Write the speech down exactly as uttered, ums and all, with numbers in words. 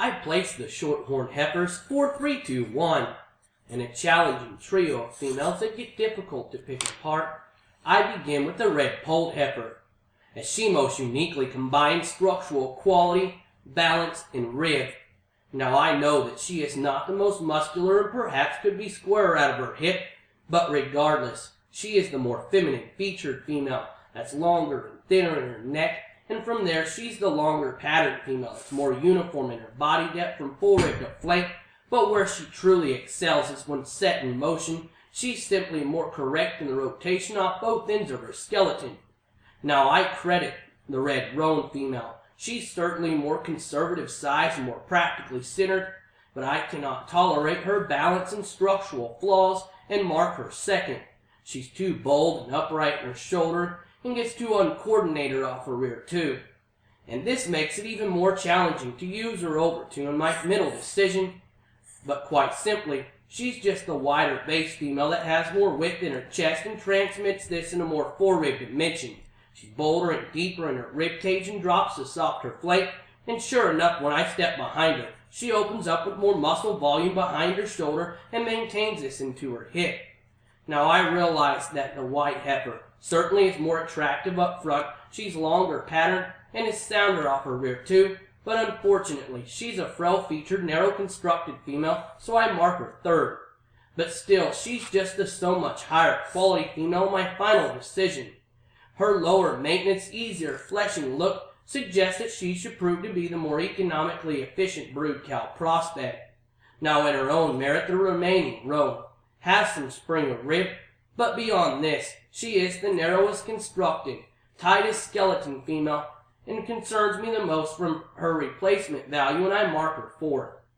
I place the Shorthorn heifers four three two one. In a challenging trio of females that get difficult to pick apart, I begin with the red-polled heifer, as she most uniquely combines structural quality, balance, and rib. Now I know that she is not the most muscular and perhaps could be squarer out of her hip, but regardless, she is the more feminine-featured female that's longer and thinner in her neck, and from there she's the longer patterned female that's more uniform in her body depth from full rib to flank, but where she truly excels is when set in motion. She's simply more correct in the rotation off both ends of her skeleton. Now I credit the red roan female. She's certainly more conservative size and more practically centered, but I cannot tolerate her balance and structural flaws and mark her second. She's too bold and upright in her shoulder and gets too uncoordinated off her rear too. And this makes it even more challenging to use her over to in my middle decision. But quite simply, she's just the wider base female that has more width in her chest and transmits this in a more fore-rib dimension. She's bolder and deeper in her rib cage and drops a softer flank, and sure enough, when I step behind her, she opens up with more muscle volume behind her shoulder and maintains this into her hip. Now I realize that the white heifer certainly is more attractive up front. She's longer patterned and is sounder off her rear too, but unfortunately she's a frail-featured, narrow-constructed female, so I mark her third. But still, she's just a so much higher quality female in my final decision. Her lower maintenance, easier fleshing look suggests that she should prove to be the more economically efficient brood cow prospect. Now in her own merit, the remaining roan has some spring of rib, but beyond this, she is the narrowest constructed, tightest skeleton female, and concerns me the most from her replacement value, and I mark her fourth.